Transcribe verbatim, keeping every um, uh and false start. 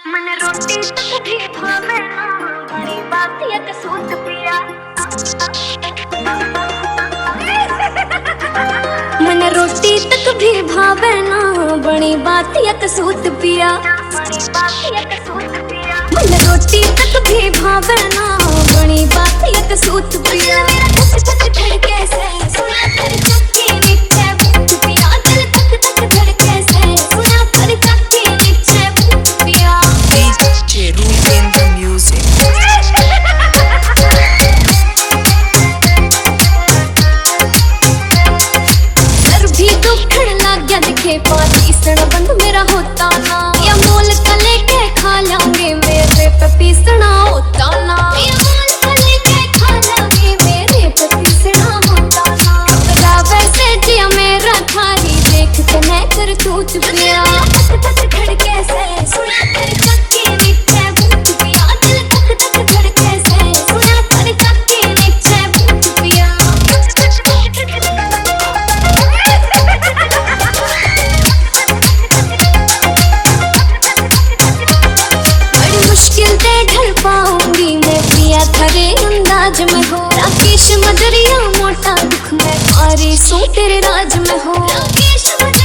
मन रोटी तक भी भावे ना, बड़ी बात ये के सूत पिया। मन रोटी तक भी भावे ना, बड़ी बात ये के सूत पिया। मन रोटी तक भी भावे ना, बड़ी बात ये के सूत पिया। पीसना बंद मेरा होता ना, या मोल का लेके खा लांगे मेरे पे पीसना होता ना। या मोल का लेके खा लांगे मेरे पे पीसना होता ना। खतरा वैसे जिया मेरा थारी देख के मैं कर तू चुपिया। तक तक धड़के से सुना कर चक्की नीचे भूत पिया। दिल तक तक धड़के से सुना कर चक्की नीचे भूत पिया। ढल पाऊंगी मैं पिया थारे अंदाज में हो। राकेश मदरिया मोटा दुख मैं भारी सू तेरे राज में हो। राकेश